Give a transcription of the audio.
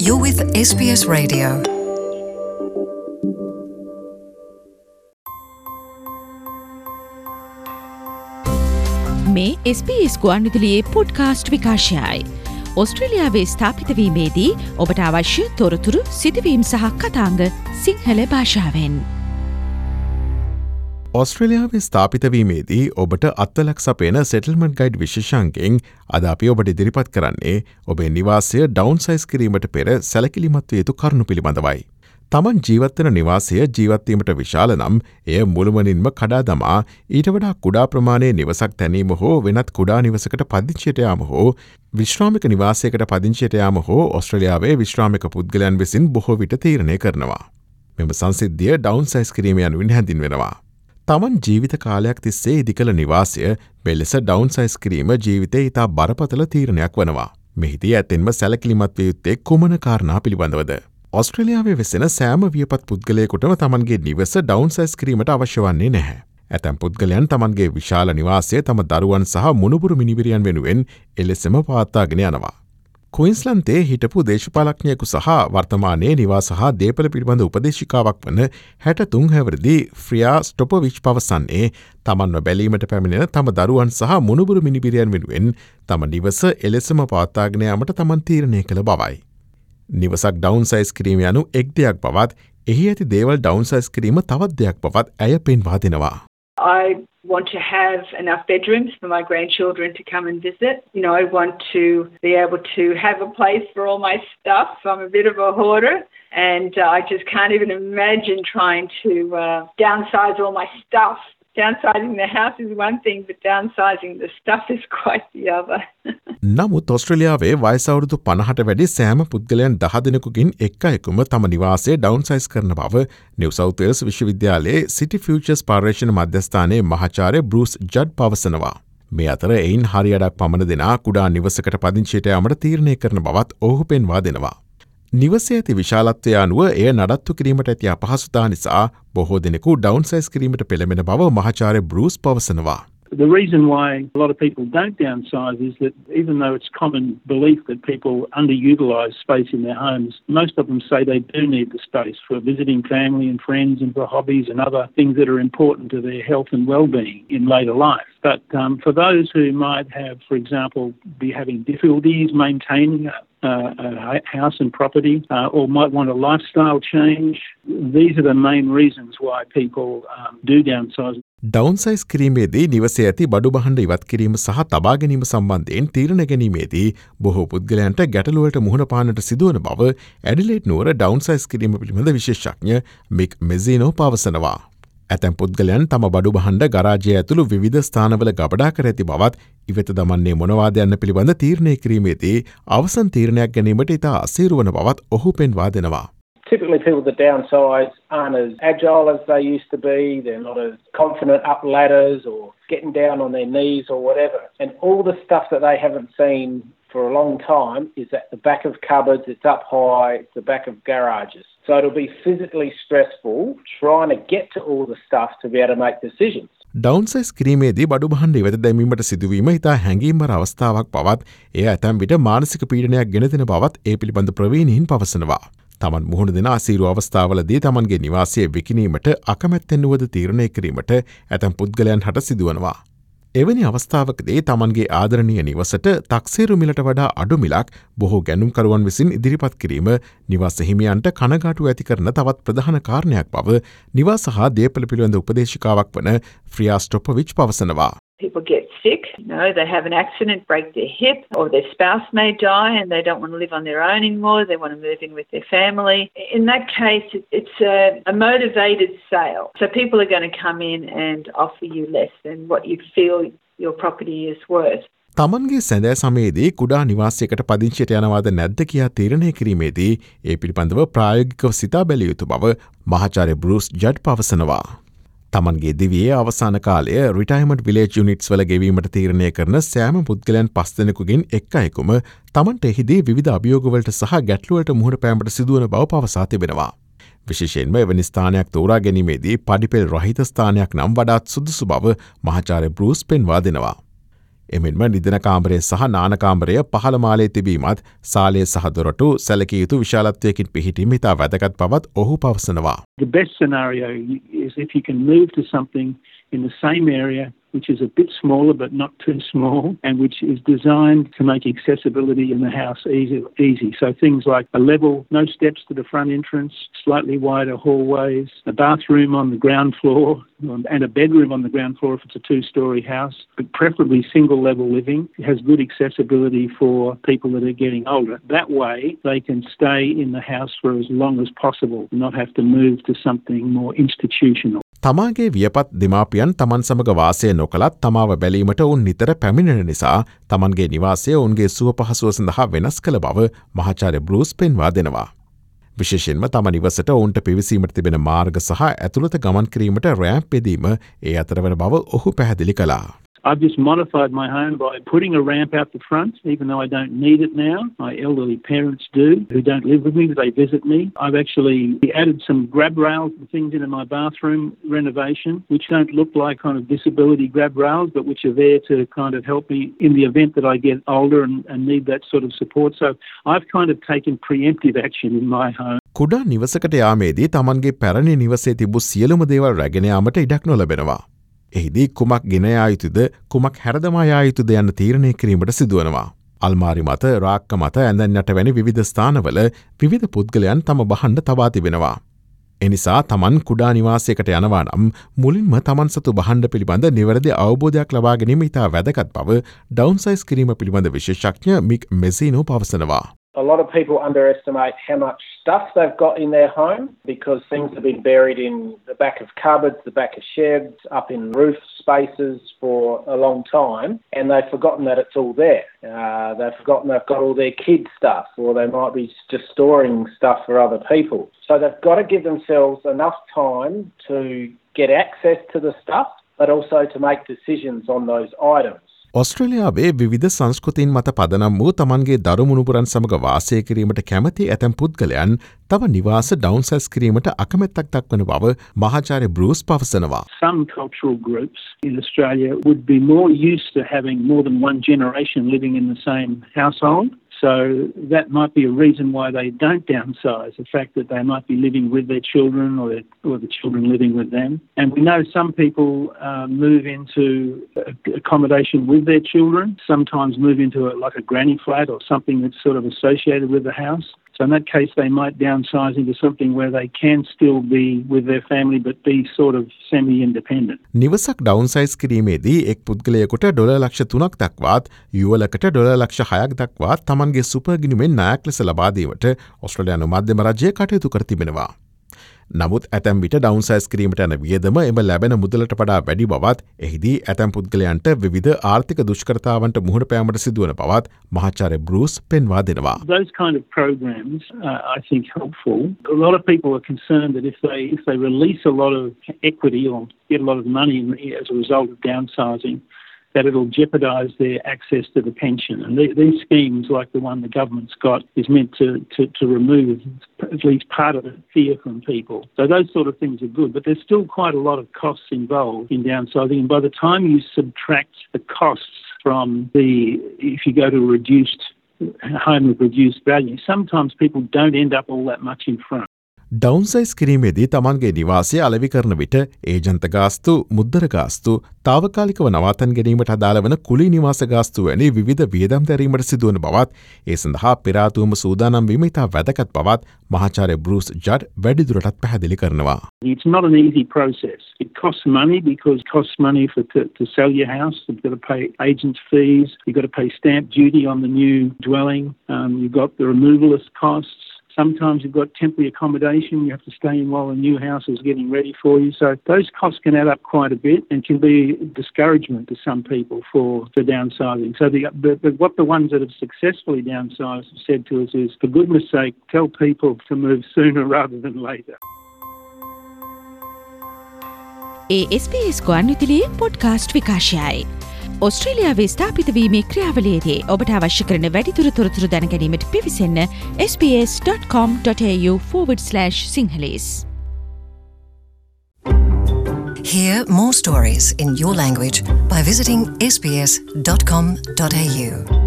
You're with SBS Radio. මේ SBS ගුවන්විදුලියේ podcast විකාශයයි. ඔස්ට්‍රේලියාවේ ස්ථාපිත වීමේදී ඔබට අවශ්‍ය තොරතුරු සිදුවීම් සහ කතාංග සිංහල භාෂාවෙන්. ඔස්ට්‍රේලියාවේ ස්ථාපිත වීමේදී ඔබට අත්වලක් සපයන සෙටල්මන්ට් ගයිඩ් විශේෂාංකයෙන් අද අපි ඔබට ඉදිරිපත් කරන්නේ ඔබේ නිවාසය ඩවුන්සයිස් කිරීමට පෙර සැලකිලිමත් විය යුතු කරුණු පිළිබඳවයි. තමන් ජීවත්වන නිවාසය ජීවත්වීමට විශාල නම් එය මුළුමනින්ම කඩා දමා ඊට වඩා කුඩා ප්‍රමාණයේ නිවසක් තැනීම හෝ වෙනත් කුඩා නිවසකට පදිංචියට යාම හෝ විශ්‍රාමික නිවාසයකට පදිංචියට යාම හෝ ඔස්ට්‍රේලියාවේ විශ්‍රාමික පුද්ගලයන් විසින් බොහෝ විට තීරණය කරනවා. මෙම සංසිද්ධිය ඩවුන්සයිස් කිරීම යනුවෙන් හැඳින්වෙනවා. තමන් ජීවිත කාලයක් තිස්සේ ඉදිකළ නිවාසය මෙලෙස ඩවුන්සයිස් කිරීම ජීවිතයේ ඉතා බරපතල තීරණයක් වනවා. මෙහිදී ඇතෙන්ම සැලකිලිමත් විය යුත්තේ කුමන කාරණා පිළිබඳවද? ඔස්ට්‍රේලියාවේ වෙසෙන සෑම වියපත් පුද්ගලයෙකුටම තමන්ගේ නිවස ඩවුන්සයිස් කිරීමට අවශ්‍ය වන්නේ නැහැ. ඇතැම් පුද්ගලයන් තමන්ගේ විශාල නිවාසය තම දරුවන් සහ මුණුබුරු මිනිබිරියන් වෙනුවෙන් එලෙසම පවත්වාගෙන යනවා. ක්වීන්ස්ලන්තේ හිටපු දේශපාලඥයෙකු සහ වර්තමානයේ නිවාස සහ දේපල පිළිබඳ උපදේශිකාවක් වන 63 හැවිරිදි ෆ්‍රියා ස්ටොපොවිච් පවසන්නේ තමන්ව බැලීමට පැමිණෙන තම දරුවන් සහ මුණුබුරු මිනිබිරියන් වෙනුවෙන් තම නිවස එලෙසම පවත්වාගෙන යාමට තමන් තීරණය කළ බවයි. නිවසක් ඩවුන්සයිස් කිරීම යනු එක් දෙයක් බවත් එහි ඇති දේවල් ඩවුන්සයිස් කිරීම තවත් දෙයක් බවත් ඇය පෙන්වා දෙනවා. I want to have enough bedrooms for my grandchildren to come and visit. You know, I want to be able to have a place for all my stuff. I'm a bit of a hoarder and I just can't even imagine trying to downsize all my stuff. Downsizing the house is one thing, but downsizing the stuff is quite the other. නමුත් ඔස්ට්‍රේලියාවේ වයස අවුරුදු 50ට වැඩි සෑම පුද්ගලයන් 10 දෙනෙකුගෙන් එක් අයෙකුම තම නිවාසය ඩවුන්සයිස් කරන බව නිව් සවුත් වේල්ස් විශ්වවිද්‍යාලයේ සිටි ෆියුචර්ස් පර්යේෂණ මධ්‍යස්ථානයේ මහාචාර්ය බෲස් ජඩ් පවසනවා. මේ අතර එයින් හරියටක් පමණ දෙනා කුඩා නිවසකට පදිංචියට යාමට තීරණය කරන බවත් ඔහු පෙන්වා දෙනවා. නිවසේ ඇති විශාලත්වය අනුව එය නඩත්තු කිරීමට ඇති අපහසුතා නිසා බොහෝ දෙනෙකු ඩවුන්සයිස් කිරීමට පෙළඹෙන බව මහාචාර්ය බෲස් පවසනවා. The reason why a lot of people don't downsize is that even though it's common belief that people underutilise space in their homes, most of them say they do need the space for visiting family and friends and for hobbies and other things that are important to their health and well-being in later life. But for those who might have, for example, be having difficulties maintaining a house and property or might want a lifestyle change, these are the main reasons why people do downsize. ඩවුන්සයිස් කිරීමේදී නිවසේ ඇති බඩු බහඬ ඉවත් කිරීම සහ තබා ගැනීම සම්බන්ධයෙන් තීරණ ගැනීමේදී බොහෝ පුද්ගලයන්ට ගැටලුවලට මුහුණ පාන්නට සිදුවන බව ඇඩිලේඩ් නුවර ඩවුන්සයිස් කිරීම පිළිබඳ විශේෂඥ මික් මෙසිනෝ පවසනවා. ඇතැම් පුද්ගලයන් තම බඩු බහඬ ගරාජය ඇතුළු විවිධ ස්ථානවල ගබඩා කර ඇති බවත් ඉවත දමන්නේ මොනවාද යන්න පිළිබඳ තීරණය කිරීමේදී අවසන් තීරණයක් ගැනීමට ඉතා අසීරු වන බවත් ඔහු පෙන්වා දෙනවා. Typically people that downsize aren't as agile as they used to be, they're not as confident up ladders or getting down on their knees or whatever. And all the stuff that they haven't seen for a long time is at the back of cupboards, it's up high, it's the back of garages. So it'll be physically stressful trying to get to all the stuff to be able to make decisions. ඩවුන්සයිස් කිරීමේදී බඩු බහඬ ඉවත දැමීමට සිදුවීම ඉතා හැඟීම්බර අවස්ථාවක් බවත් එය ඇතැම් විට මානසික පීඩනයක් ගෙන දෙන බවත් ඒ පිළිබඳ ප්‍රවීණයින් පවසනවා. තමන් මුහුණ දෙන අසීරු අවස්ථාවලදී තමන්ගේ නිවාසය විකිණීමට අකමැත්තෙන් වුවද තීරණය කිරීමට ඇතැම් පුද්ගලයන් හට සිදුවනවා. එවැනි අවස්ථාවකදී තමන්ගේ ආදරණීය නිවසට තක්සේරු මිලට වඩා අඩු මිලක් බොහෝ ගැනුම්කරුවන් විසින් ඉදිරිපත් කිරීම නිවාස හිමියන්ට කනගාටු ඇති කරන තවත් ප්‍රධාන කාරණයක් බව නිවාස හා දේපල පිළිබඳ උපදේශිකාවක් වන ෆ්‍රියා ස්ටොපොවිච් පවසනවා. People get sick, you know, they have an accident, break their hip, or their spouse may die and they don't want to live on their own anymore, they want to move in with their family. In that case, it's a motivated sale. So people are going to come in and offer you less than what you feel your property is worth. තමන්ගේ සැඳෑ සමයේදී කුඩා නිවාසයකට පදිංචියට යනවාද නැද්ද කියා තීරණය කිරීමේදී ඒ පිළිබඳව ප්‍රායෝගිකව සිතා බැලිය යුතු බව මහාචාර්ය බෲස් ජඩ් පවසනවා. තමන්ගේ දිවියේ අවසාන කාලය රිටයර්මන්ට් විලේජ් යුනිට්ස් වල ගෙවීමට තීරණය කරන සෑම පුද්ගලයන් 5 දෙනෙකුගෙන් එක් අයෙකුම තමන්ට එහිදී විවිධ අභියෝගවලට සහ ගැටලුවලට මුහුණ පෑමට සිදුවන බව පවසා තිබෙනවා. විශේෂයෙන්ම එවැනි ස්ථානයක් තෝරා ගැනීමේදී පඩිපෙල් රහිත ස්ථානයක් නම් වඩාත් සුදුසු බව මහාචාර්ය බෲස් පෙන්වා දෙනවා. එමෙන්ම නිදන කාමරය සහ නාන කාමරය පහළ මාලේ තිබීමත් සාලය සහ දොරටු සැලකිය යුතු විශාලත්වයකින් පිහිටීම ඉතා වැදගත් බවත් ඔහු පවසනවා. The best scenario is if you can move to something in the same area which is a bit smaller but not too small, and which is designed to make accessibility in the house easy. So things like a level, no steps to the front entrance, slightly wider hallways, a bathroom on the ground floor, and a bedroom on the ground floor if it's a two-storey house, but preferably single-level living. It has good accessibility for people that are getting older. That way, they can stay in the house for as long as possible, not have to move to something more institutional. තමාගේ වියපත් දෙමාපියන් තමන් සමග වාසය නොකළත් තමාව බැලීමට උන් නිතර පැමිණෙන නිසා තමන්ගේ නිවාසය උන්ගේ සුව පහසුව සඳහා වෙනස් කළ බව මහාචාර්ය බෲස් පෙන්වා දෙනවා. විශේෂයෙන්ම තම නිවසට ඔවුන්ට පිවිසීමට තිබෙන මාර්ග සහ ඇතුළත ගමන් කිරීමට රෑම්ප් යෙදීම ඒ අතර වන බව ඔහු පැහැදිලි කළා. I've just modified my home by putting a ramp out the front, even though I don't need it now. My elderly parents do, who don't live with me, but they visit me. I've actually added some grab rails and things into my bathroom renovation, which don't look like kind of disability grab rails, but which are there to kind of help me in the event that I get older and need that sort of support. So I've kind of taken preemptive action in my home. කුඩා නිවසකට යාමේදී තමන්ගේ පැරණි නිවසේ තිබූ සියලුම දේවල් රැගෙන යාමට ඉඩක් නොලැබෙනවා. එහිදී කුමක් ගෙන යා යුතුද කුමක් හැරදමා යා යුතුද යන්න තීරණය කිරීමට සිදුවනවා. අල්මාරි මත රාක්ක මත ඇඳන් යට වැනි විවිධ ස්ථානවල විවිධ පුද්ගලයන් තම බහන්න තබා තිබෙනවා. එනිසා තමන් කුඩා නිවාසයකට යනවා නම් මුලින්ම තමන් සතු බහන්න පිළිබඳ නිවැරදි අවබෝධයක් ලබා ගැනීම ඉතා වැදගත් බව ඩවුන්සයිස් කිරීම පිළිබඳ විශේෂඥ මික් මෙසිනෝ පවසනවා. A lot of people underestimate how much stuff they've got in their home because things have been buried in the back of cupboards, the back of sheds, up in roof spaces for a long time, and they've forgotten that it's all there. They've forgotten they've got all their kids' stuff, or they might be just storing stuff for other people. So they've got to give themselves enough time to get access to the stuff, but also to make decisions on those items. ඔස්ට්‍රේලියාවේ විවිධ සංස්කෘතින් මත පදනම් වූ තමන්ගේ දරුමුණුපුරන් සමග වාසය කිරීමට කැමති ඇතැම් පුද්ගලයන් තම නිවාස ඩවුන්සයිස් කිරීමට අකමැත්තක් දක්වන බව මහාචාර්ය බෲස් පවසනවා. Some cultural groups in Australia would be more used to having more than one generation living in the same household. So that might be a reason why they don't downsize, the fact that they might be living with their children or the children living with them. And we know some people move into accommodation with their children, sometimes move into like a granny flat or something that's sort of associated with the house. So in that case, they might downsize into something where they can still be with their family but be sort of semi-independent. නිවසක් ඩවුන්සයිස් කිරීමේදී එක් පුද්ගලයෙකුට $3,00,000ක් දක්වාත් යුවලකට $6,00,000ක් දක්වාත් තමන්ගේ සුපර්ගිණුමෙන් ණයක් ලෙස ලබා දීමට ඔස්ට්‍රේලියානු මධ්‍යම රජය කටයුතු කර තිබෙනවා. නමුත් ඇතැම් විට ඩවුන්සයිස් කිරීමට යන වියදම එම ලැබෙන මුදලට වඩා වැඩි බවත් එහිදී ඇතැම් පුද්ගලයන්ට විවිධ ආර්ථික දුෂ්කරතාවන්ට මුහුණ පෑමට සිදුවන බවත් මහාචාර්ය බෲස් පෙන්වා දෙනවා. Those kind of programs are, I think, helpful. A lot of people are concerned that if they release a lot of equity or get a lot of money as a result of downsizing, that it'll jeopardise their access to the pension. And these schemes, like the one the government's got, is meant to remove at least part of the fear from people. So those sort of things are good, but there's still quite a lot of costs involved in downsizing. And by the time you subtract the costs from if you go to a reduced home with reduced value, sometimes people don't end up all that much in front. ඩවුන්සයිස් කිරීමේදී තමන්ගේ නිවාසය අලෙවි කරන විට ඒජන්ත ගාස්තු, මුද්දර ගාස්තු, තාවකාලිකව නවාතන් ගැනීමට අදාළ වන කුලී නිවාස ගාස්තු වැනි විවිධ වියදම් දැරීමට සිදුවන බවත් ඒ සඳහා පෙරාතුවම සූදානම් වීම ඉතා වැදගත් බවත් මහාචාර්ය බෲස් ජඩ් වැඩිදුරටත් පැහැදිලි කරනවා. It's not an easy process. It costs money because it costs money to sell your house. You've got to pay agents' fees. You've got to pay stamp duty on the new dwelling. You've got the removalist costs. Sometimes you've got temporary accommodation. You have to stay in while the new house is getting ready for you. So those costs can add up quite a bit and can be a discouragement to some people for downsizing. So what the ones that have successfully downsized have said to us is, for goodness sake, tell people to move sooner rather than later. SBS ගුවන්විදුලියේ podcast විකාශයයි. ඔස්ට්‍රේලියාවේ ස්ථාපිතවීමේ ක්‍රියාවලියේදී ඔබට අවශ්‍ය කරන වැඩිදුර තොරතුරු දැනගැනීමට පිවිසන්න sbs.com.au/Sinhalese. Hear more stories in your language by visiting sbs.com.au.